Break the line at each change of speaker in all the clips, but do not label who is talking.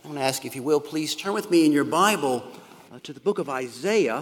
I want to ask, if you will, please turn with me in your Bible to the book of Isaiah.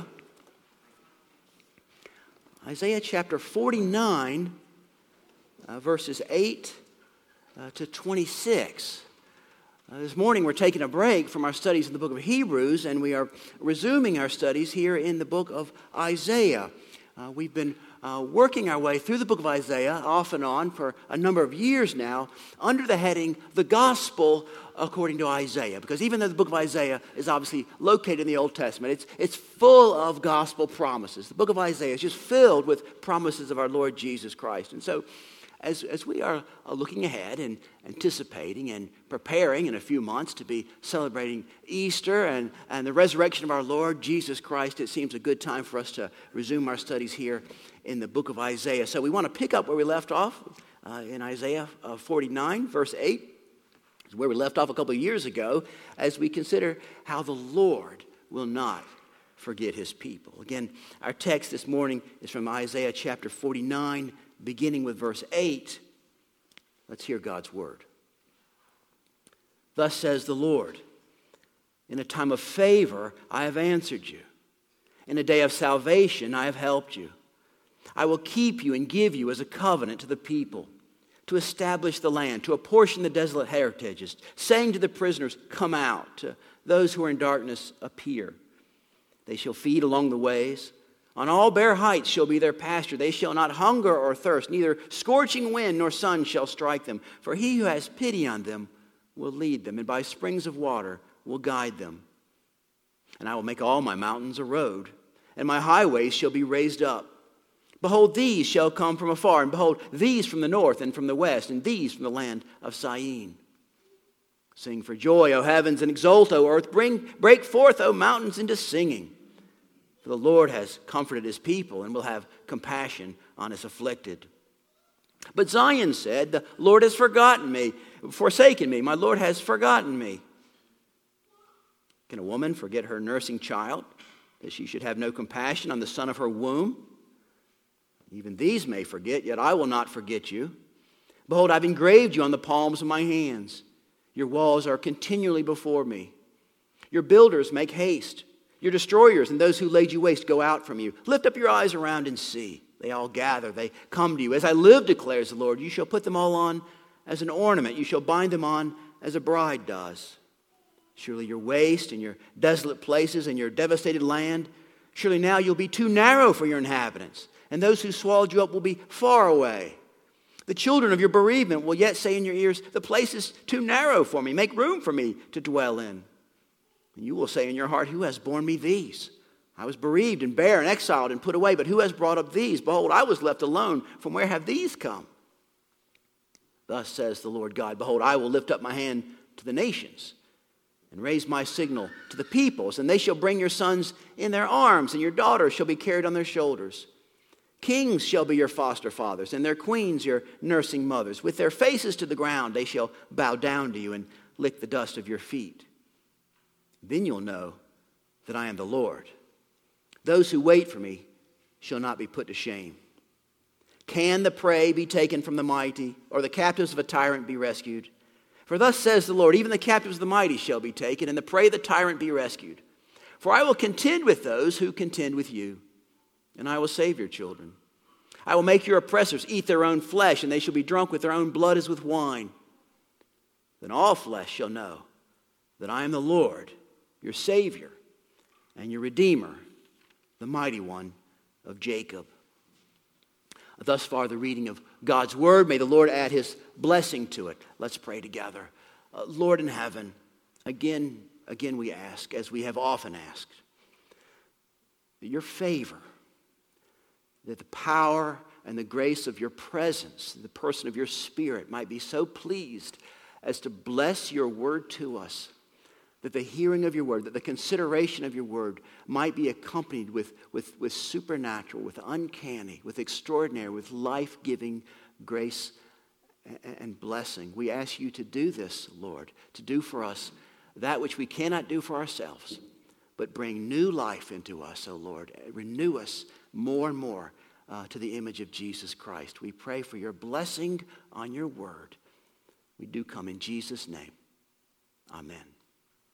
Isaiah chapter 49, verses 8 to 26. This morning we're taking a break from our studies in the book of Hebrews, and we are resuming our studies here in the book of Isaiah. We've been working our way through the book of Isaiah off and on for a number of years now under the heading, The Gospel According to Isaiah. Because even though the book of Isaiah is obviously located in the Old Testament, it's full of gospel promises. The book of Isaiah is just filled with promises of our Lord Jesus Christ. And so as we are looking ahead and anticipating and preparing in a few months to be celebrating Easter and the resurrection of our Lord Jesus Christ, it seems a good time for us to resume our studies here in the book of Isaiah. So we want to pick up where we left off in Isaiah 49, verse 8. It's where we left off a couple of years ago as we consider how the Lord will not forget his people. Again, our text this morning is from Isaiah chapter 49, beginning with verse 8. Let's hear God's word. Thus says the Lord, in a time of favor I have answered you. In a day of salvation I have helped you. I will keep you and give you as a covenant to the people, to establish the land, to apportion the desolate heritages, saying to the prisoners, come out, to those who are in darkness, appear. They shall feed along the ways. On all bare heights shall be their pasture. They shall not hunger or thirst, neither scorching wind nor sun shall strike them. For he who has pity on them will lead them, and by springs of water will guide them. And I will make all my mountains a road, and my highways shall be raised up. Behold, these shall come from afar, and behold, these from the north and from the west, and these from the land of Syene. Sing for joy, O heavens, and exult, O earth. Break forth, O mountains, into singing. For the Lord has comforted his people, and will have compassion on his afflicted. But Zion said, the Lord has forsaken me. My Lord has forgotten me. Can a woman forget her nursing child, that she should have no compassion on the son of her womb? Even these may forget, yet I will not forget you. Behold, I've engraved you on the palms of my hands. Your walls are continually before me. Your builders make haste. Your destroyers and those who laid you waste go out from you. Lift up your eyes around and see. They all gather. They come to you. As I live, declares the Lord, you shall put them all on as an ornament. You shall bind them on as a bride does. Surely your waste and your desolate places and your devastated land, surely now you'll be too narrow for your inhabitants, and those who swallowed you up will be far away. The children of your bereavement will yet say in your ears, the place is too narrow for me. Make room for me to dwell in. And you will say in your heart, who has borne me these? I was bereaved and bare and exiled and put away, but who has brought up these? Behold, I was left alone. From where have these come? Thus says the Lord God, behold, I will lift up my hand to the nations and raise my signal to the peoples, and they shall bring your sons in their arms, and your daughters shall be carried on their shoulders. Kings shall be your foster fathers, and their queens your nursing mothers. With their faces to the ground, they shall bow down to you and lick the dust of your feet. Then you'll know that I am the Lord. Those who wait for me shall not be put to shame. Can the prey be taken from the mighty, or the captives of a tyrant be rescued? For thus says the Lord, even the captives of the mighty shall be taken, and the prey of the tyrant be rescued. For I will contend with those who contend with you, and I will save your children. I will make your oppressors eat their own flesh, and they shall be drunk with their own blood as with wine. Then all flesh shall know that I am the Lord, your Savior, and your Redeemer, the mighty one of Jacob. Thus far, the reading of God's word. May the Lord add his blessing to it. Let's pray together. Lord in heaven, again we ask, as we have often asked, that your favor, that the power and the grace of your presence, the person of your Spirit, might be so pleased as to bless your word to us, that the hearing of your word, that the consideration of your word might be accompanied with supernatural, with uncanny, with extraordinary, with life-giving grace and blessing. We ask you to do this, Lord, to do for us that which we cannot do for ourselves, but bring new life into us, O Lord. Renew us more and more to the image of Jesus Christ. We pray for your blessing on your word. We do come in Jesus' name. Amen.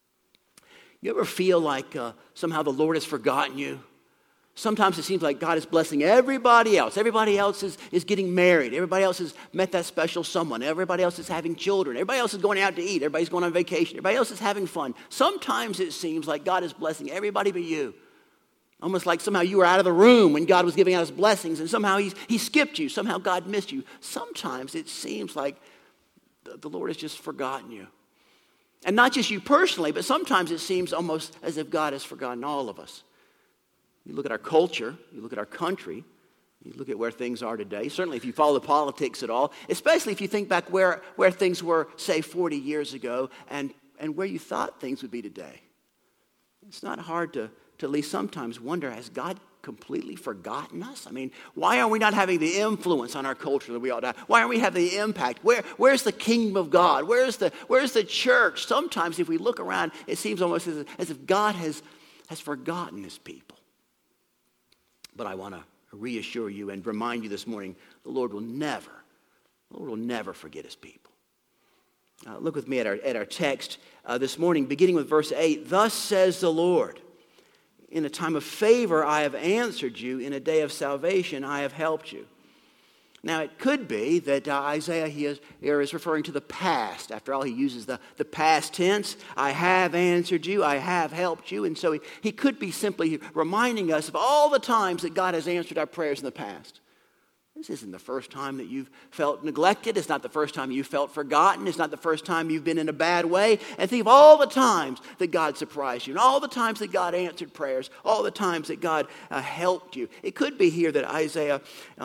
You ever feel like somehow the Lord has forgotten you? Sometimes it seems like God is blessing everybody else. Everybody else is getting married. Everybody else has met that special someone. Everybody else is having children. Everybody else is going out to eat. Everybody's going on vacation. Everybody else is having fun. Sometimes it seems like God is blessing everybody but you. Almost like somehow you were out of the room when God was giving out his blessings, and somehow he skipped you. Somehow God missed you. Sometimes it seems like the Lord has just forgotten you. And not just you personally, but sometimes it seems almost as if God has forgotten all of us. You look at our culture, you look at our country, you look at where things are today. Certainly if you follow the politics at all, especially if you think back where things were, say, 40 years ago and where you thought things would be today. It's not hard to at least sometimes wonder, has God completely forgotten us? I mean, why are we not having the influence on our culture that we ought to have? Why aren't we having the impact? Where's the kingdom of God? Where's the church? Sometimes if we look around, it seems almost as if God has forgotten his people. But I want to reassure you and remind you this morning, the Lord will never forget his people. Look with me at our text this morning, beginning with verse 8. Thus says the Lord, in a time of favor I have answered you, in a day of salvation I have helped you. Now, it could be that Isaiah here is referring to the past. After all, he uses the past tense. I have answered you. I have helped you. And so he could be simply reminding us of all the times that God has answered our prayers in the past. This isn't the first time that you've felt neglected. It's not the first time you felt forgotten. It's not the first time you've been in a bad way. And think of all the times that God surprised you, and all the times that God answered prayers, all the times that God helped you. It could be here that Isaiah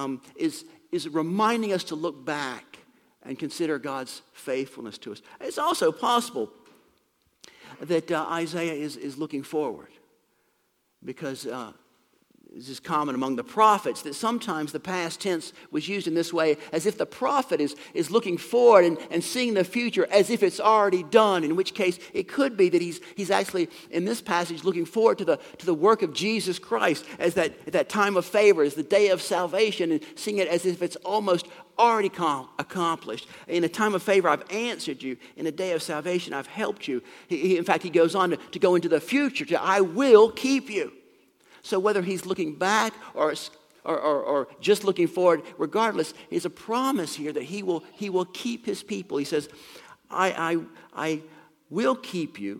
is reminding us to look back and consider God's faithfulness to us. It's also possible that Isaiah is looking forward, because this is common among the prophets that sometimes the past tense was used in this way, as if the prophet is looking forward and seeing the future as if it's already done, in which case it could be that he's actually in this passage looking forward to the work of Jesus Christ as that time of favor, as the day of salvation, and seeing it as if it's almost already accomplished. In a time of favor I've answered you. In a day of salvation I've helped you. In fact, he goes on to go into the future, I will keep you. So whether he's looking back or just looking forward, regardless, there's a promise here that he will keep his people. He says, I will keep you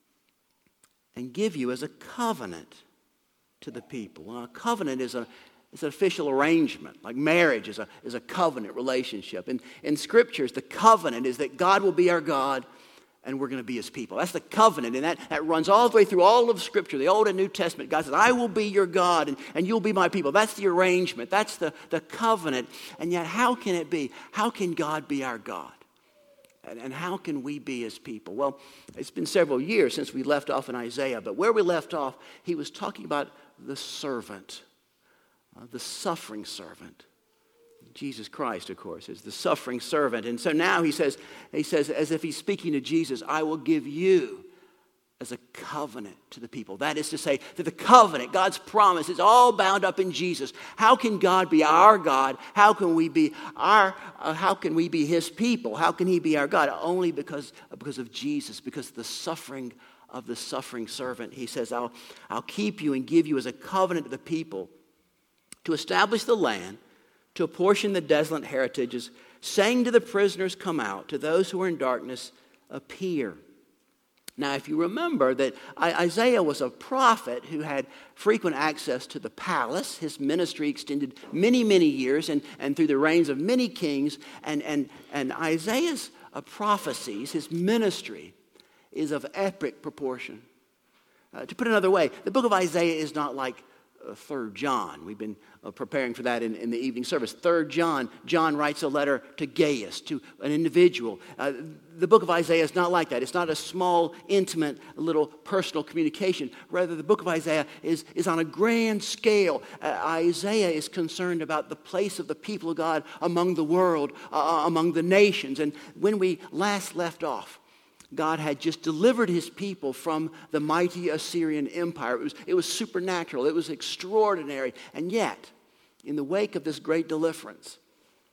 and give you as a covenant to the people. Well, a covenant is an official arrangement, like marriage is a covenant relationship. In scriptures, the covenant is that God will be our God and we're going to be his people. That's the covenant, and that runs all the way through all of Scripture, the Old and New Testament. God says, I will be your God, and you'll be my people. That's the arrangement. That's the covenant. And yet, how can it be? How can God be our God? And how can we be his people? Well, it's been several years since we left off in Isaiah, but where we left off, he was talking about the servant, the suffering servant. Jesus Christ, of course, is the suffering servant. And so now he says, as if he's speaking to Jesus, I will give you as a covenant to the people. That is to say that the covenant, God's promise, is all bound up in Jesus. How can God be our God? How can we be his people? How can he be our God? Only because of Jesus, because of the suffering of the suffering servant. He says, I'll keep you and give you as a covenant to the people to establish the land, to apportion the desolate heritages, saying to the prisoners, come out, to those who are in darkness, appear. Now, if you remember that Isaiah was a prophet who had frequent access to the palace. His ministry extended many, many years and through the reigns of many kings. And Isaiah's prophecies, his ministry, is of epic proportion. To put it another way, the book of Isaiah is not like 3 John. We've been preparing for that in the evening service. 3 John, John writes a letter to Gaius, to an individual. The book of Isaiah is not like that. It's not a small, intimate, little personal communication. Rather, the book of Isaiah is on a grand scale. Isaiah is concerned about the place of the people of God among the world, among the nations. And when we last left off, God had just delivered his people from the mighty Assyrian Empire. It was supernatural. It was extraordinary. And yet, in the wake of this great deliverance,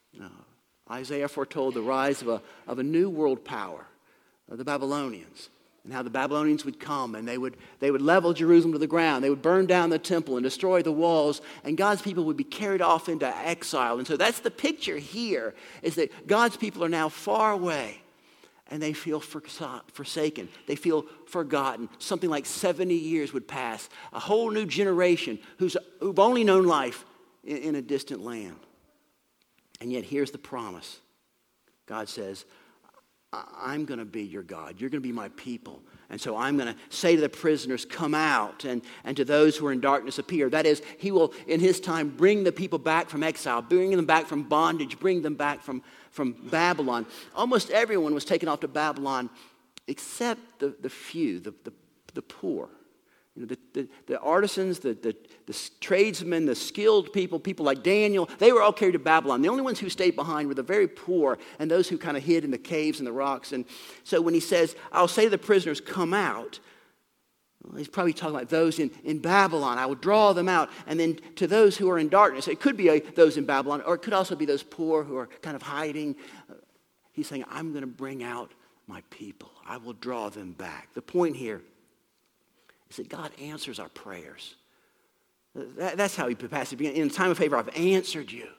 Isaiah foretold the rise of a new world power, the Babylonians. and how the Babylonians would come and they would level Jerusalem to the ground. They would burn down the temple and destroy the walls, and God's people would be carried off into exile. And so that's the picture here, is that God's people are now far away, and they feel forsaken. They feel forgotten. Something like 70 years would pass. A whole new generation who've only known life in a distant land. And yet here's the promise. God says, I'm going to be your God. You're going to be my people. And so I'm going to say to the prisoners, come out, and to those who are in darkness appear. That is, he will, in his time, bring the people back from exile, bring them back from bondage, bring them back from Babylon. Almost everyone was taken off to Babylon except the few, the poor. You know, the artisans, the tradesmen, the skilled people like Daniel, they were all carried to Babylon. The only ones who stayed behind were the very poor and those who kind of hid in the caves and the rocks. And so when he says, I'll say to the prisoners, come out, well, he's probably talking about those in Babylon. I will draw them out. And then to those who are in darkness, it could be those in Babylon, or it could also be those poor who are kind of hiding. He's saying, I'm going to bring out my people. I will draw them back. The point here is that God answers our prayers. That's how he passes. In time of favor, I've answered you.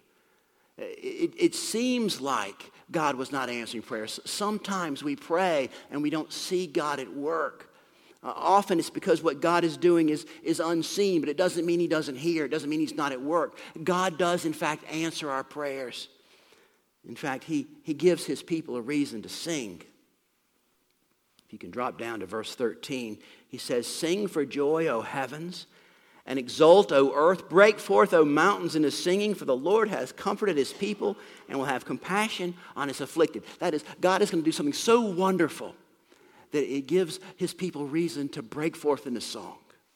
It seems like God was not answering prayers. Sometimes we pray and we don't see God at work. Often it's because what God is doing is unseen, but it doesn't mean he doesn't hear. It doesn't mean he's not at work. God does, in fact, answer our prayers. In fact, he gives his people a reason to sing. If you can drop down to verse 13, he says, sing for joy, O heavens, and exult, O earth. Break forth, O mountains, into singing, for the Lord has comforted his people and will have compassion on his afflicted. That is, God is going to do something so wonderful that it gives his people reason to break forth into song.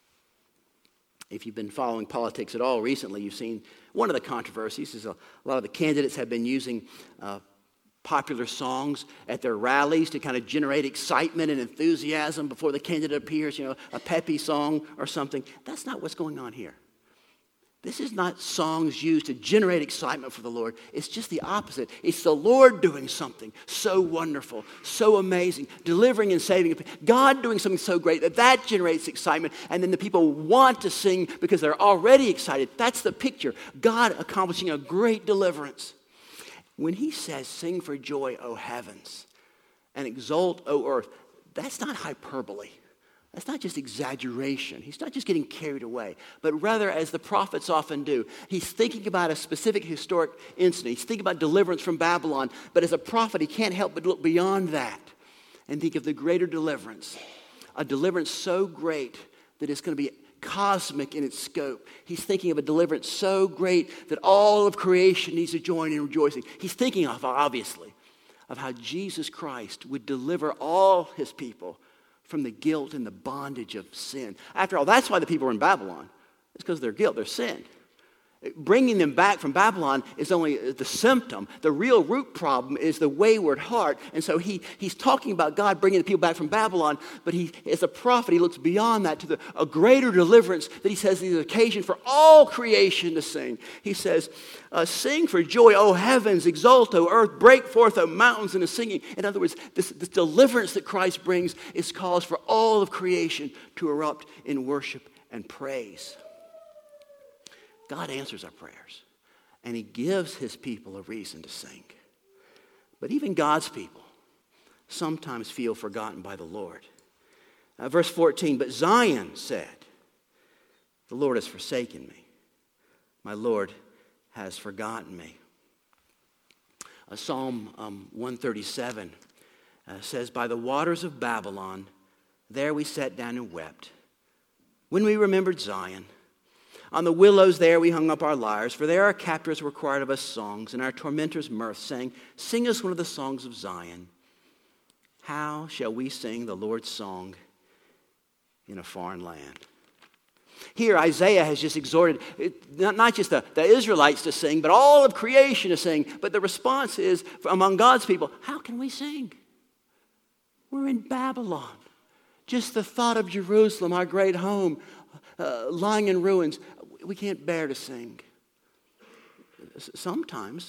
If you've been following politics at all recently, you've seen one of the controversies is a lot of the candidates have been using popular songs at their rallies to kind of generate excitement and enthusiasm before the candidate appears, a peppy song or something. That's not what's going on here. This is not songs used to generate excitement for the Lord. It's just the opposite. It's the Lord doing something so wonderful, so amazing, delivering and saving. God doing something so great that generates excitement, and then the people want to sing because they're already excited. That's the picture. God accomplishing a great deliverance. When he says, sing for joy, O heavens, and exult, O earth, that's not hyperbole. That's not just exaggeration. He's not just getting carried away, but rather, as the prophets often do, he's thinking about a specific historic incident. He's thinking about deliverance from Babylon, but as a prophet, he can't help but look beyond that and think of the greater deliverance, a deliverance so great that it's going to be cosmic in its scope. He's thinking of a deliverance so great that all of creation needs to join in rejoicing. He's thinking of, obviously, of how Jesus Christ would deliver all his people from the guilt and the bondage of sin. After all, that's why the people were in Babylon. It's because of their guilt, their sin. Bringing them back from Babylon is only the symptom. The real root problem is the wayward heart. And so he's talking about God bringing the people back from Babylon, but he, as a prophet, he looks beyond that to a greater deliverance that he says is an occasion for all creation to sing. He says, sing for joy, O heavens, exult, O earth, break forth, O mountains, into singing. In other words, this deliverance that Christ brings is cause for all of creation to erupt in worship and praise. God answers our prayers, and he gives his people a reason to sing. But even God's people sometimes feel forgotten by the Lord. Verse 14, but Zion said, the Lord has forsaken me. My Lord has forgotten me. Psalm 137 says, by the waters of Babylon, there we sat down and wept. When we remembered Zion, on the willows there we hung up our lyres, for there our captors required of us songs, and our tormentors mirth, saying, sing us one of the songs of Zion. How shall we sing the Lord's song in a foreign land? Here Isaiah has just exhorted not just the Israelites to sing, but all of creation to sing. But the response is, among God's people, how can we sing? We're in Babylon. Just the thought of Jerusalem, our great home, lying in ruins, we can't bear to sing. Sometimes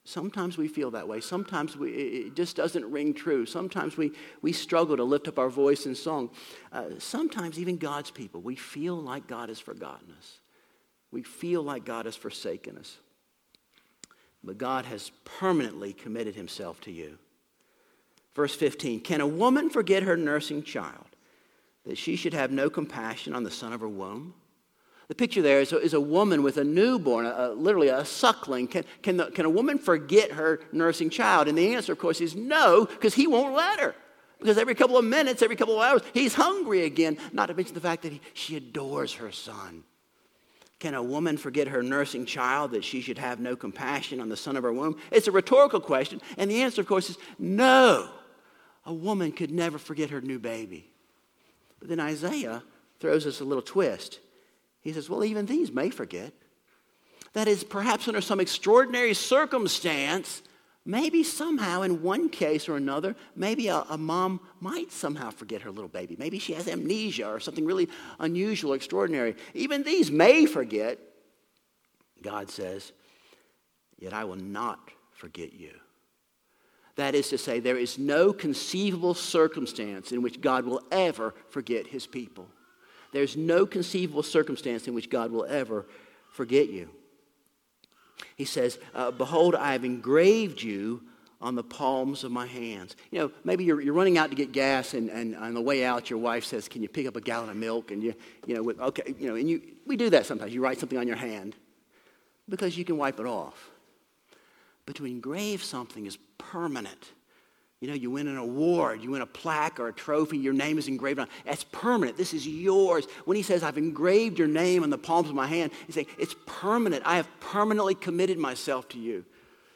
Sometimes we feel that way. Sometimes it just doesn't ring true. Sometimes we struggle to lift up our voice in song. Sometimes even God's people, we feel like God has forgotten us. We feel like God has forsaken us. But God has permanently committed himself to you. Verse 15, can a woman forget her nursing child, that she should have no compassion on the son of her womb? The picture there is a woman with a newborn, literally a suckling. Can a woman forget her nursing child? And the answer, of course, is no, because he won't let her. Because every couple of minutes, every couple of hours, he's hungry again. Not to mention the fact that she adores her son. Can a woman forget her nursing child, that she should have no compassion on the son of her womb? It's a rhetorical question, and the answer, of course, is no. A woman could never forget her new baby. But then Isaiah throws us a little twist. He says, well, even these may forget. That is, perhaps under some extraordinary circumstance, maybe somehow in one case or another, maybe a mom might somehow forget her little baby. Maybe she has amnesia or something really unusual, extraordinary. Even these may forget. God says, yet I will not forget you. That is to say, there is no conceivable circumstance in which God will ever forget his people. There's no conceivable circumstance in which God will ever forget you. He says, behold, I have engraved you on the palms of my hands. You know, maybe you're running out to get gas, and on the way out, your wife says, can you pick up a gallon of milk? And we do that sometimes. You write something on your hand because you can wipe it off. But to engrave something is permanent. You know, you win an award, you win a plaque or a trophy, your name is engraved on. That's permanent. This is yours. When he says, I've engraved your name on the palms of my hand, he's saying, it's permanent. I have permanently committed myself to you.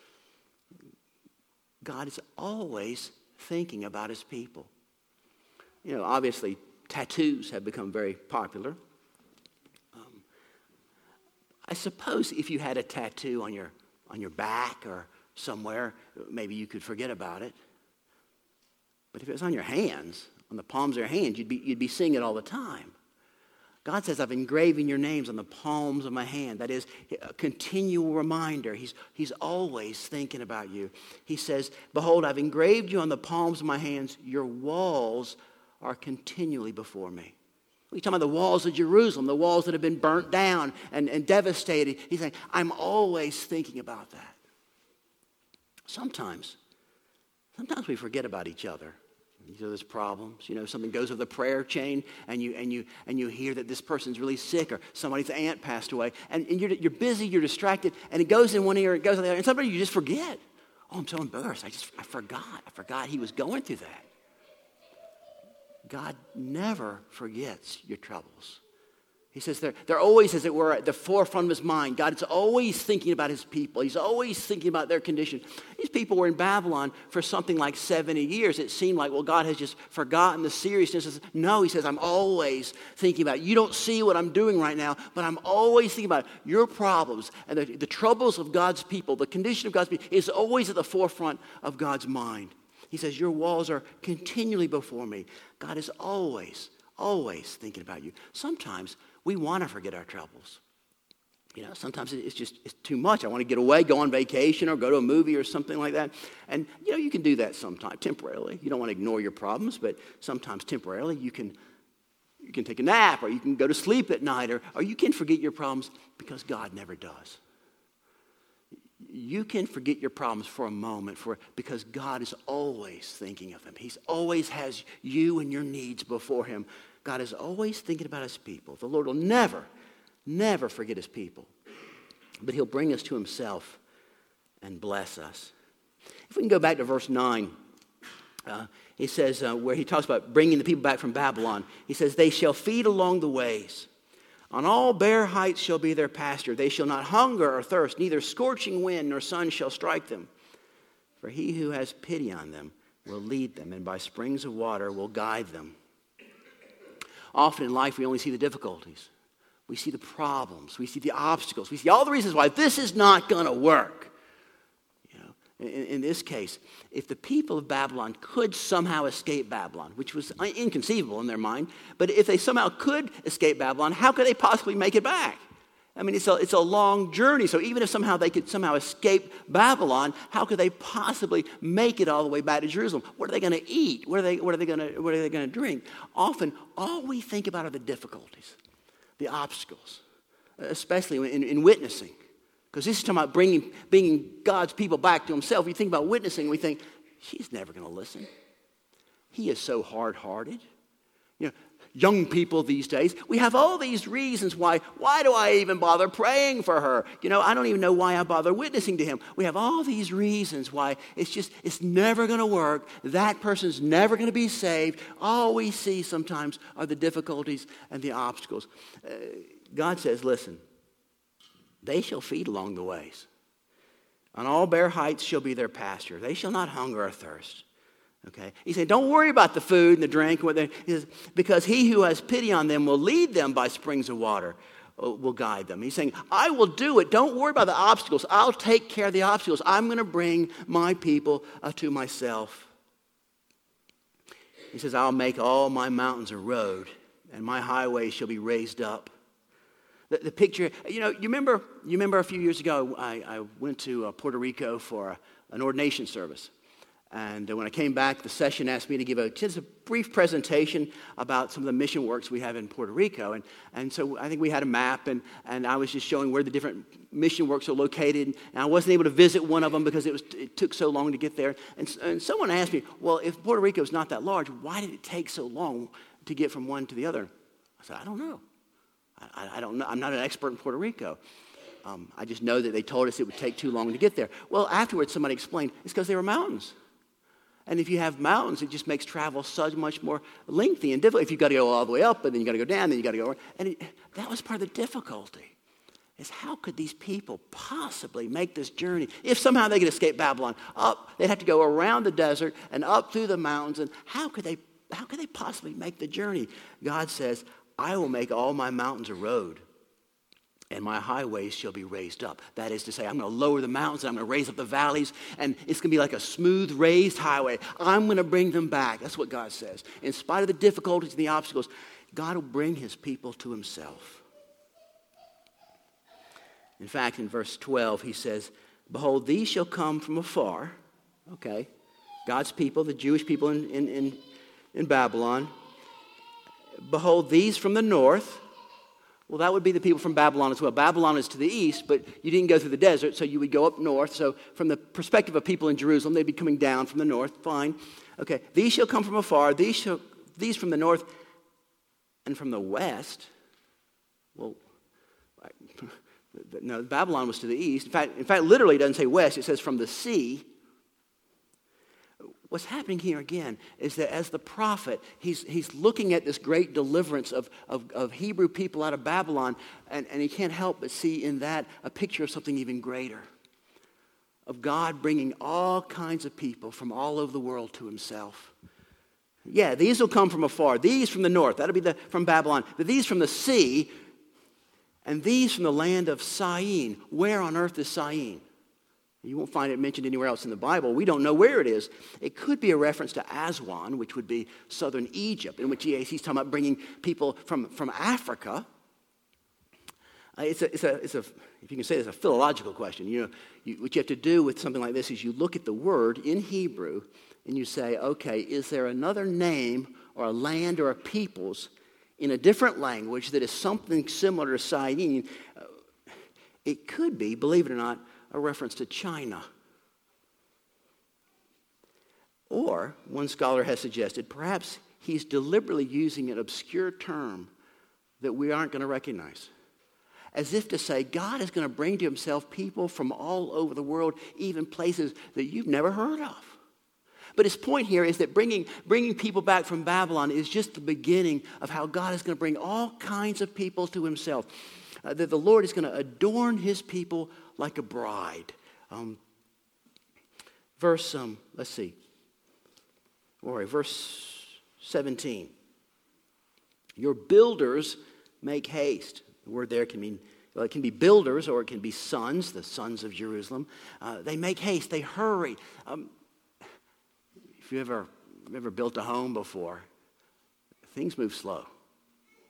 God is always thinking about his people. You know, obviously, tattoos have become very popular. I suppose if you had a tattoo on your back or somewhere, maybe you could forget about it. But if it was on your hands, on the palms of your hands, you'd be seeing it all the time. God says, I've engraven your names on the palms of my hand. That is a continual reminder. He's always thinking about you. He says, behold, I've engraved you on the palms of my hands. Your walls are continually before me. We're talking about the walls of Jerusalem, the walls that have been burnt down and devastated. He's saying, I'm always thinking about that. Sometimes we forget about each other. There's problems. You know, something goes over the prayer chain, and you hear that this person's really sick, or somebody's aunt passed away, and you're busy, you're distracted, and it goes in one ear, it goes in the other, and sometimes you just forget. Oh, I'm so embarrassed. I forgot he was going through that. God never forgets your troubles. He says they're always, as it were, at the forefront of his mind. God is always thinking about his people. He's always thinking about their condition. These people were in Babylon for something like 70 years. It seemed like, well, God has just forgotten the seriousness. No, he says, I'm always thinking about it. You don't see what I'm doing right now, but I'm always thinking about it. Your problems and the troubles of God's people, the condition of God's people, is always at the forefront of God's mind. He says, your walls are continually before me. God is always thinking about you. Sometimes we want to forget our troubles. You know, sometimes it's too much. I want to get away, go on vacation, or go to a movie or something like that. And, you know, you can do that sometimes, temporarily. You don't want to ignore your problems, but sometimes temporarily you can take a nap, or you can go to sleep at night, or you can forget your problems, because God never does. You can forget your problems for a moment because God is always thinking of them. He always has you and your needs before him. God is always thinking about his people. The Lord will never forget his people. But he'll bring us to himself and bless us. If we can go back to verse 9, he says, where he talks about bringing the people back from Babylon, he says, they shall feed along the ways. On all bare heights shall be their pasture. They shall not hunger or thirst, neither scorching wind nor sun shall strike them. For he who has pity on them will lead them, and by springs of water will guide them. Often in life we only see the difficulties. We see the problems. We see the obstacles. We see all the reasons why this is not going to work. You know, in this case, if the people of Babylon could somehow escape Babylon, which was inconceivable in their mind, but if they somehow could escape Babylon, how could they possibly make it back? I mean, it's a long journey. So even if somehow they could somehow escape Babylon, how could they possibly make it all the way back to Jerusalem? What are they going to eat? What are they going to drink? Often, all we think about are the difficulties, the obstacles, especially in witnessing. Because this is talking about bringing God's people back to himself. We think about witnessing, we think, she's never going to listen. He is so hard-hearted. You know, young people these days, we have all these reasons why do I even bother praying for her? You know, I don't even know why I bother witnessing to him. We have all these reasons why it's never going to work. That person's never going to be saved. All we see sometimes are the difficulties and the obstacles. God says, listen, they shall feed along the ways. On all bare heights shall be their pasture. They shall not hunger or thirst. Okay? He said, don't worry about the food and the drink. He says, because he who has pity on them will lead them by springs of water, will guide them. He's saying, I will do it. Don't worry about the obstacles. I'll take care of the obstacles. I'm going to bring my people to myself. He says, I'll make all my mountains a road, and my highways shall be raised up. The picture, you remember a few years ago, I went to Puerto Rico for an ordination service. And when I came back, the session asked me to give just a brief presentation about some of the mission works we have in Puerto Rico. And so I think we had a map, and I was just showing where the different mission works are located. And I wasn't able to visit one of them because it took so long to get there. And someone asked me, well, if Puerto Rico is not that large, why did it take so long to get from one to the other? I said, I don't know. I don't know. I'm not an expert in Puerto Rico. I just know that they told us it would take too long to get there. Well, afterwards, somebody explained it's because they were mountains. And if you have mountains, it just makes travel so much more lengthy and difficult. If you've got to go all the way up, and then you've got to go down, then you've got to go around. And that was part of the difficulty, is how could these people possibly make this journey? If somehow they could escape Babylon, they'd have to go around the desert and up through the mountains. And how could they possibly make the journey? God says, I will make all my mountains a road, and my highways shall be raised up. That is to say, I'm going to lower the mountains, and I'm going to raise up the valleys, and it's going to be like a smooth, raised highway. I'm going to bring them back. That's what God says. In spite of the difficulties and the obstacles, God will bring his people to himself. In fact, in verse 12, he says, behold, these shall come from afar. Okay, God's people, the Jewish people in Babylon. Behold, these from the north. Well, that would be the people from Babylon as well. Babylon is to the east, but you didn't go through the desert, so you would go up north. So from the perspective of people in Jerusalem, they'd be coming down from the north. Fine. Okay, these shall come from afar. These from the north and from the west. Well, no, Babylon was to the east. In fact, literally it doesn't say west. It says from the sea. What's happening here again is that as the prophet, he's looking at this great deliverance of Hebrew people out of Babylon, and he can't help but see in that a picture of something even greater, of God bringing all kinds of people from all over the world to himself. Yeah, these will come from afar. These from the north, that'll be from Babylon. But these from the sea, and these from the land of Syene. Where on earth is Syene? You won't find it mentioned anywhere else in the Bible. We don't know where it is. It could be a reference to Aswan, which would be southern Egypt, in which he's talking about bringing people from Africa. It's a if you can say it's a philological question. What you have to do with something like this is you look at the word in Hebrew and you say, okay, is there another name or a land or a peoples in a different language that is something similar to Syene? It could be, believe it or not, a reference to China. Or, one scholar has suggested, perhaps he's deliberately using an obscure term that we aren't going to recognize. As if to say, God is going to bring to himself people from all over the world, even places that you've never heard of. But his point here is that bringing people back from Babylon is just the beginning of how God is going to bring all kinds of people to himself. That the Lord is going to adorn his people like a bride. Verse 17. Your builders make haste. The word there can mean, well, it can be builders or it can be sons, the sons of Jerusalem. They make haste, they hurry. If you ever built a home before, things move slow.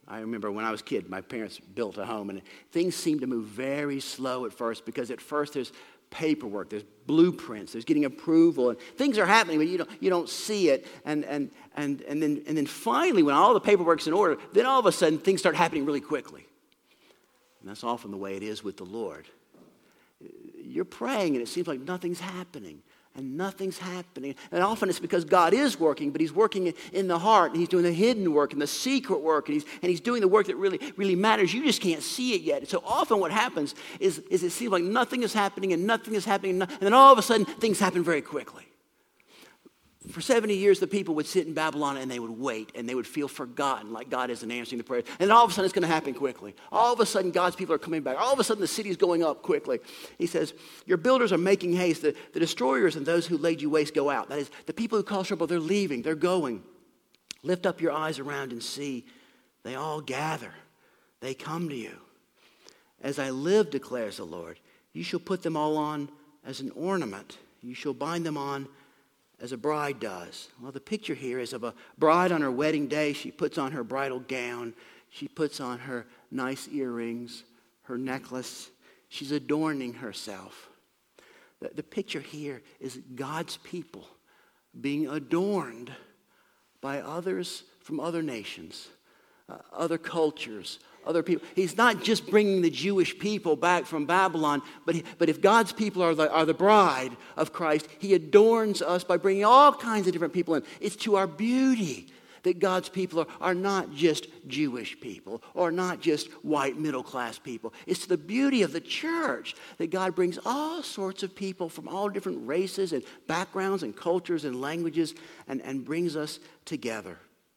I remember when I was a kid, my parents built a home, and things seemed to move very slow at first, because at first there's paperwork, there's blueprints, there's getting approval, and things are happening, but you don't see it. And then finally, when all the paperwork's in order, then all of a sudden things start happening really quickly. And that's often the way it is with the Lord. You're praying, and it seems like nothing's happening. And nothing's happening. And often it's because God is working, but he's working in the heart, and he's doing the hidden work and the secret work, and he's doing the work that really matters. You just can't see it yet. So often what happens is it seems like nothing is happening, and nothing is happening, and then all of a sudden things happen very quickly. For 70 years, the people would sit in Babylon and they would wait, and they would feel forgotten, like God isn't answering the prayer. And then all of a sudden it's going to happen quickly. All of a sudden God's people are coming back. All of a sudden the city's going up quickly. He says, your builders are making haste. The destroyers and those who laid you waste go out. That is, the people who cause trouble, they're leaving. They're going. Lift up your eyes around and see. They all gather. They come to you. As I live, declares the Lord, you shall put them all on as an ornament. You shall bind them on as a bride does. Well, the picture here is of a bride on her wedding day. She puts on her bridal gown. She puts on her nice earrings, her necklace. She's adorning herself. The picture here is God's people being adorned by others from other nations, other cultures, other people. He's not just bringing the Jewish people back from Babylon, but if God's people are the bride of Christ, he adorns us by bringing all kinds of different people in. It's to our beauty that God's people are not just Jewish people or not just white middle-class people. It's to the beauty of the church that God brings all sorts of people from all different races and backgrounds and cultures and languages and brings us together.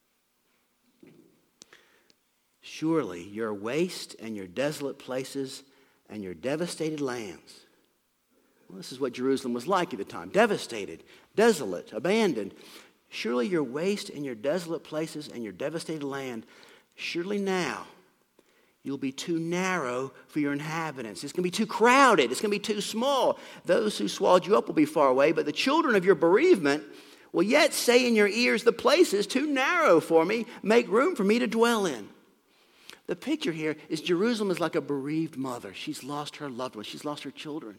Surely your waste and your desolate places and your devastated lands. Well, this is what Jerusalem was like at the time. Devastated, desolate, abandoned. Surely your waste and your desolate places and your devastated land, surely now you'll be too narrow for your inhabitants. It's going to be too crowded. It's going to be too small. Those who swallowed you up will be far away, but the children of your bereavement will yet say in your ears, the place is too narrow for me. Make room for me to dwell in. The picture here is Jerusalem is like a bereaved mother. She's lost her loved ones. She's lost her children.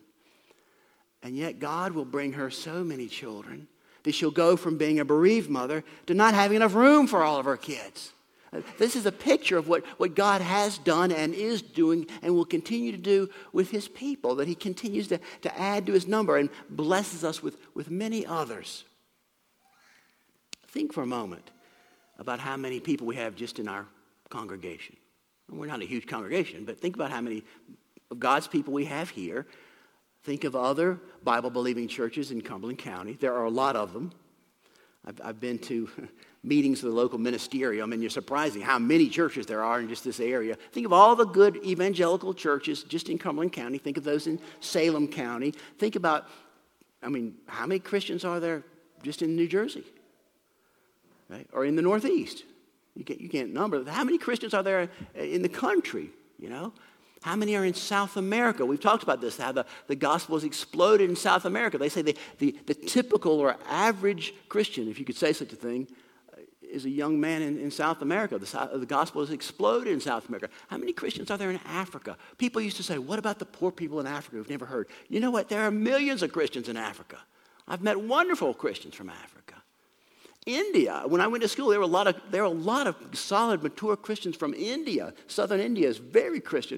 And yet God will bring her so many children that she'll go from being a bereaved mother to not having enough room for all of her kids. This is a picture of what God has done and is doing and will continue to do with his people, that he continues to add to his number and blesses us with many others. Think for a moment about how many people we have just in our congregation. We're not a huge congregation, but think about how many of God's people we have here. Think of other Bible-believing churches in Cumberland County. There are a lot of them. I've been to meetings of the local ministerium, and you're surprising how many churches there are in just this area. Think of all the good evangelical churches just in Cumberland County. Think of those in Salem County. Think about, how many Christians are there just in New Jersey? Right? Or in the Northeast? You can't number. How many Christians are there in the country, How many are in South America? We've talked about this, how the gospel has exploded in South America. They say the typical or average Christian, if you could say such a thing, is a young man in South America. The gospel has exploded in South America. How many Christians are there in Africa? People used to say, what about the poor people in Africa who've never heard? You know what? There are millions of Christians in Africa. I've met wonderful Christians from Africa. India, when I went to school, there were a lot of solid, mature Christians from India. Southern India is very Christian.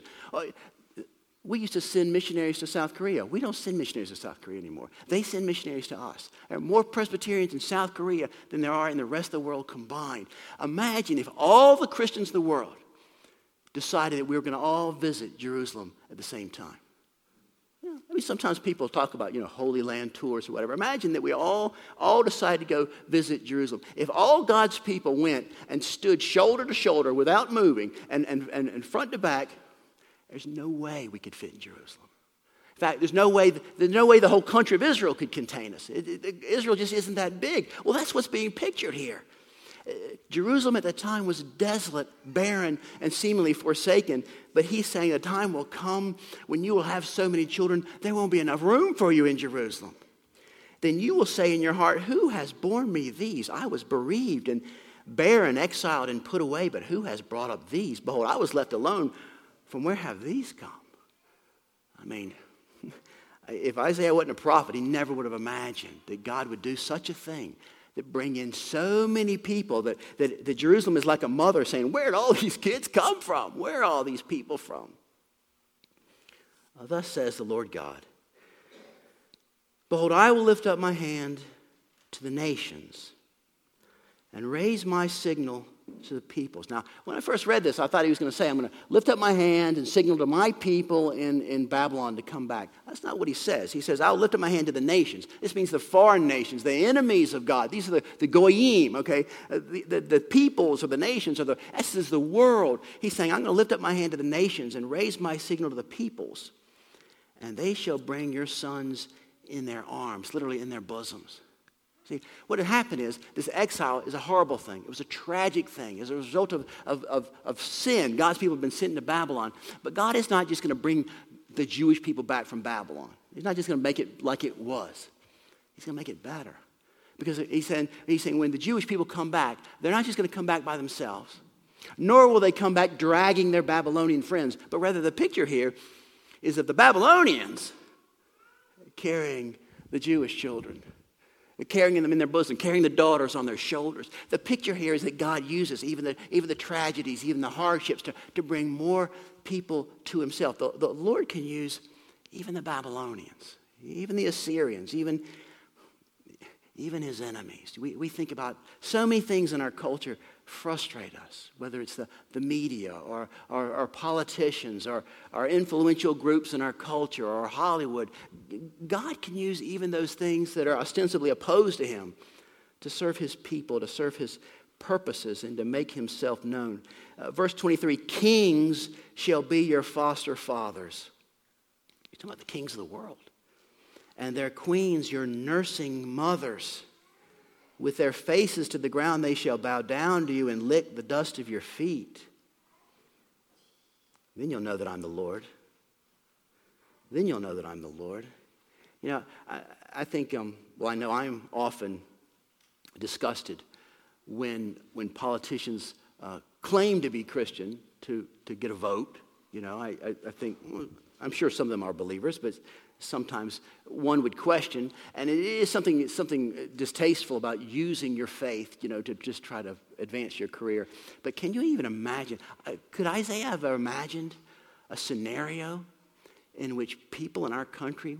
We used to send missionaries to South Korea. We don't send missionaries to South Korea anymore. They send missionaries to us. There are more Presbyterians in South Korea than there are in the rest of the world combined. Imagine if all the Christians in the world decided that we were going to all visit Jerusalem at the same time. Sometimes people talk about, Holy Land tours or whatever. Imagine that we all decided to go visit Jerusalem. If all God's people went and stood shoulder to shoulder without moving and front to back, there's no way we could fit in Jerusalem. In fact, there's no way the whole country of Israel could contain us. Israel just isn't that big. Well, that's what's being pictured here. Jerusalem at the time was desolate, barren, and seemingly forsaken. But he's saying a time will come when you will have so many children, there won't be enough room for you in Jerusalem. Then you will say in your heart, who has borne me these? I was bereaved, and barren, exiled, and put away, but who has brought up these? Behold, I was left alone. From where have these come? I mean, if Isaiah wasn't a prophet, he never would have imagined that God would do such a thing, that bring in so many people, that Jerusalem is like a mother saying, where did all these kids come from? Where are all these people from? Thus says the Lord God, behold, I will lift up my hand to the nations and raise my signal to the peoples. Now, when I first read this, I thought he was going to say, I'm going to lift up my hand and signal to my people in Babylon to come back. That's not what he says. He says, I'll lift up my hand to the nations. This means the foreign nations, the enemies of God. These are the goyim, okay? The peoples or the nations, this is the world. He's saying, I'm going to lift up my hand to the nations and raise my signal to the peoples. And they shall bring your sons in their arms, literally in their bosoms. See, what had happened is this exile is a horrible thing. It was a tragic thing. As a result of sin, God's people have been sent into Babylon. But God is not just going to bring the Jewish people back from Babylon. He's not just going to make it like it was. He's going to make it better. Because he's saying when the Jewish people come back, they're not just going to come back by themselves, nor will they come back dragging their Babylonian friends. But rather the picture here is of the Babylonians carrying the Jewish children. They're carrying them in their bosom, carrying the daughters on their shoulders. The picture here is that God uses even the tragedies, even the hardships to bring more people to himself. The Lord can use even the Babylonians, even the Assyrians, even his enemies. We think about so many things in our culture frustrate us, whether it's the media or politicians or influential groups in our culture or Hollywood. God can use even those things that are ostensibly opposed to him to serve his people, to serve his purposes, and to make himself known. Verse 23, kings shall be your foster fathers. You're talking about the kings of the world. And their queens your nursing mothers. With their faces to the ground they shall bow down to you and lick the dust of your feet. Then you'll know that I'm the Lord. Then you'll know that I'm the Lord. You know, I think, I know I'm often disgusted when politicians claim to be Christian to get a vote. You know, I think, I'm sure some of them are believers, but sometimes one would question, and it is something distasteful about using your faith, you know, to just try to advance your career. But can you even imagine? Could Isaiah have ever imagined a scenario in which people in our country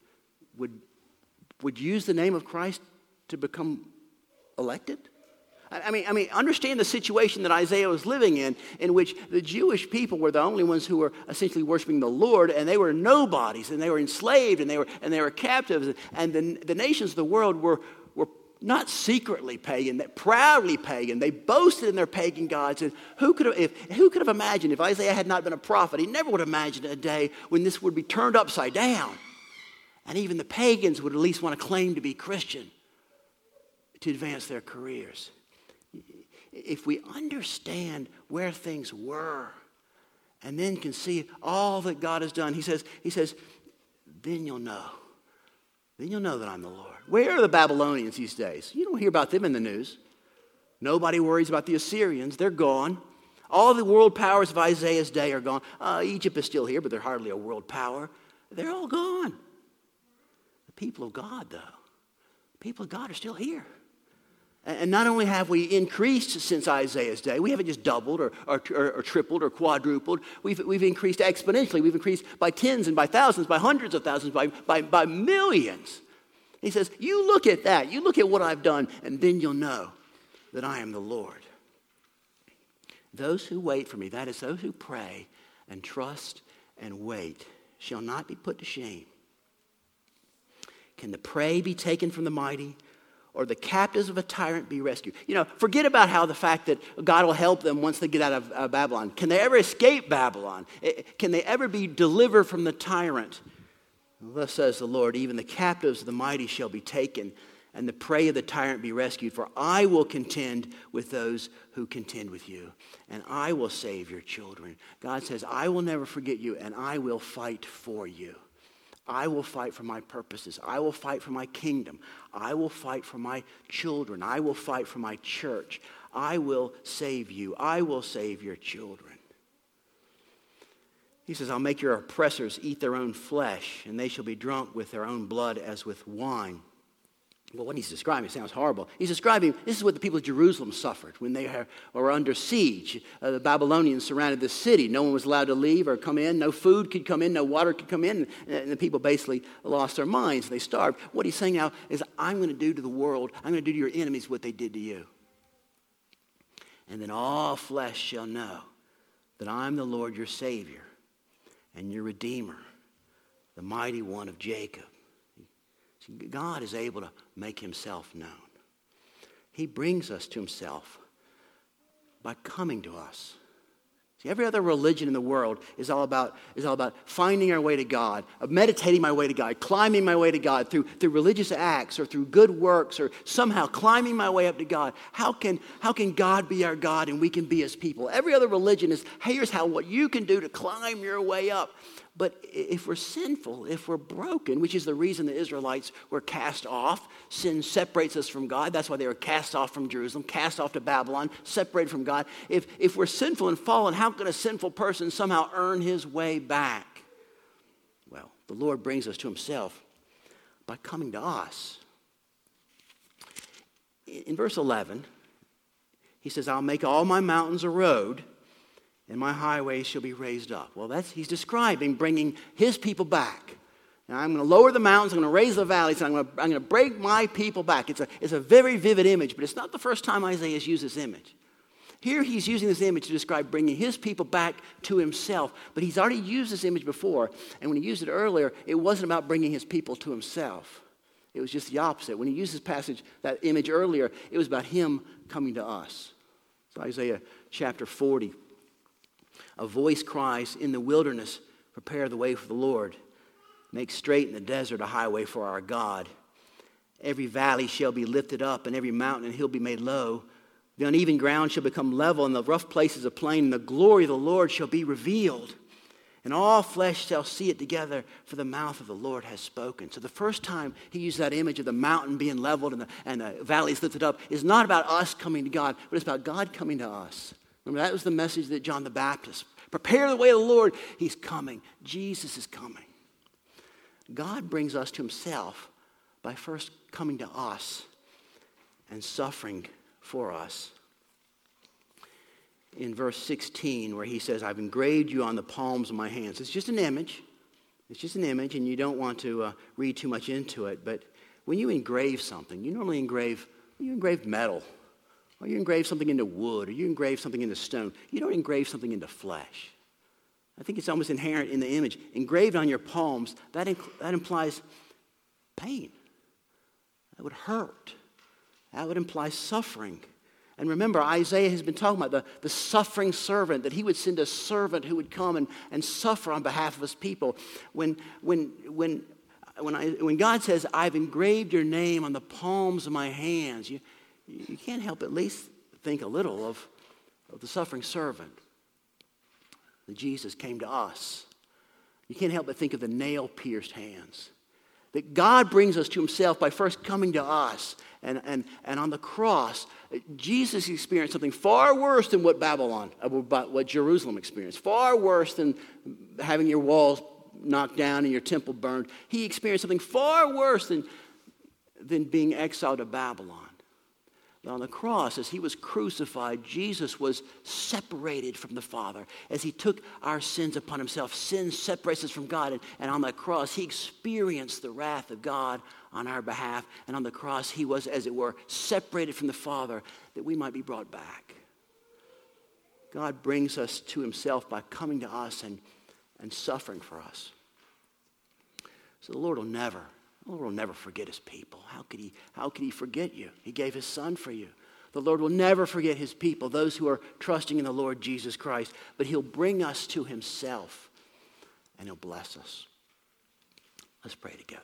would use the name of Christ to become elected? I mean, understand the situation that Isaiah was living in which the Jewish people were the only ones who were essentially worshiping the Lord, and they were nobodies, and they were enslaved, and they were captives, and the nations of the world were not secretly pagan, proudly pagan. They boasted in their pagan gods, and who could have imagined if Isaiah had not been a prophet? He never would have imagined a day when this would be turned upside down, and even the pagans would at least want to claim to be Christian to advance their careers. If we understand where things were and then can see all that God has done, he says, then you'll know. Then you'll know that I'm the Lord. Where are the Babylonians these days? You don't hear about them in the news. Nobody worries about the Assyrians. They're gone. All the world powers of Isaiah's day are gone. Egypt is still here, but they're hardly a world power. They're all gone. The people of God, though, the people of God are still here. And not only have we increased since Isaiah's day, we haven't just doubled or tripled or quadrupled. We've increased exponentially. We've increased by tens and by thousands, by hundreds of thousands, by millions. He says, you look at that. You look at what I've done, and then you'll know that I am the Lord. Those who wait for me, that is, those who pray and trust and wait, shall not be put to shame. Can the prey be taken from the mighty, or the captives of a tyrant be rescued? You know, forget about how the fact that God will help them once they get out of Babylon. Can they ever escape Babylon? Can they ever be delivered from the tyrant? Thus says the Lord, even the captives of the mighty shall be taken, and the prey of the tyrant be rescued. For I will contend with those who contend with you, and I will save your children. God says, I will never forget you, and I will fight for you. I will fight for my purposes. I will fight for my kingdom. I will fight for my children. I will fight for my church. I will save you. I will save your children. He says, I'll make your oppressors eat their own flesh, and they shall be drunk with their own blood as with wine. Well, what he's describing sounds horrible. He's describing, this is what the people of Jerusalem suffered when they were under siege. The Babylonians surrounded the city. No one was allowed to leave or come in. No food could come in. No water could come in. And the people basically lost their minds. They starved. What he's saying now is, I'm going to do to the world, I'm going to do to your enemies what they did to you. And then all flesh shall know that I'm the Lord your Savior and your Redeemer, the mighty one of Jacob. God is able to make himself known. He brings us to himself by coming to us. See, every other religion in the world is all about finding our way to God, of meditating my way to God, climbing my way to God through religious acts or through good works or somehow climbing my way up to God. How can God be our God and we can be his people? Every other religion is, hey, here's what you can do to climb your way up. But if we're sinful, if we're broken, which is the reason the Israelites were cast off, sin separates us from God. That's why they were cast off from Jerusalem, cast off to Babylon, separated from God. If we're sinful and fallen, how can a sinful person somehow earn his way back? Well, the Lord brings us to himself by coming to us. In verse 11, he says, I'll make all my mountains a road, and my highways shall be raised up. Well, he's describing bringing his people back. Now, I'm going to lower the mountains, I'm going to raise the valleys, and I'm going to bring my people back. It's a very vivid image, but it's not the first time Isaiah has used this image. Here he's using this image to describe bringing his people back to himself, but he's already used this image before, and when he used it earlier, it wasn't about bringing his people to himself. It was just the opposite. When he used that image earlier, it was about him coming to us. So Isaiah chapter 40. A voice cries, in the wilderness, prepare the way for the Lord. Make straight in the desert a highway for our God. Every valley shall be lifted up, and every mountain and hill be made low. The uneven ground shall become level, and the rough places a plain, and the glory of the Lord shall be revealed. And all flesh shall see it together, for the mouth of the Lord has spoken. So the first time he used that image of the mountain being leveled and the valleys lifted up is not about us coming to God, but it's about God coming to us. Remember, that was the message that John the Baptist, prepare the way of the Lord. He's coming. Jesus is coming. God brings us to himself by first coming to us and suffering for us. In verse 16, where he says, I've engraved you on the palms of my hands. It's just an image. It's just an image, and you don't want to read too much into it. But when you engrave something, you normally engrave metal. Or you engrave something into wood, or you engrave something into stone. You don't engrave something into flesh. I think it's almost inherent in the image. Engraved on your palms, that implies pain. That would hurt. That would imply suffering. And remember, Isaiah has been talking about the suffering servant, that he would send a servant who would come and suffer on behalf of his people. When God says, I've engraved your name on the palms of my hands, you can't help at least think a little of the suffering servant, that Jesus came to us. You can't help but think of the nail-pierced hands. That God brings us to himself by first coming to us. And on the cross, Jesus experienced something far worse than what what Jerusalem experienced. Far worse than having your walls knocked down and your temple burned. He experienced something far worse than being exiled to Babylon. But on the cross, as he was crucified, Jesus was separated from the Father. As he took our sins upon himself, sin separates us from God. And on the cross, he experienced the wrath of God on our behalf. And on the cross, he was, as it were, separated from the Father that we might be brought back. God brings us to himself by coming to us and suffering for us. So the Lord will never forget his people. How could he forget you? He gave his son for you. The Lord will never forget his people, those who are trusting in the Lord Jesus Christ. But he'll bring us to himself, and he'll bless us. Let's pray together.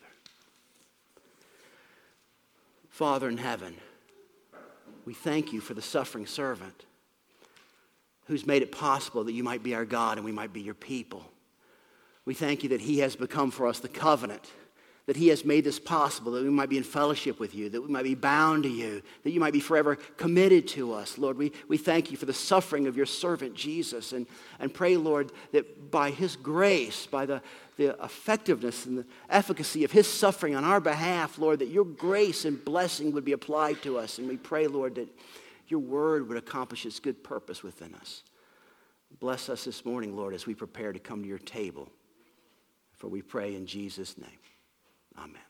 Father in heaven, we thank you for the suffering servant who's made it possible that you might be our God and we might be your people. We thank you that he has become for us the covenant, that he has made this possible, that we might be in fellowship with you, that we might be bound to you, that you might be forever committed to us. Lord, we thank you for the suffering of your servant Jesus, and pray, Lord, that by his grace, by the effectiveness and the efficacy of his suffering on our behalf, Lord, that your grace and blessing would be applied to us. And we pray, Lord, that your word would accomplish its good purpose within us. Bless us this morning, Lord, as we prepare to come to your table. For we pray in Jesus' name. Amen.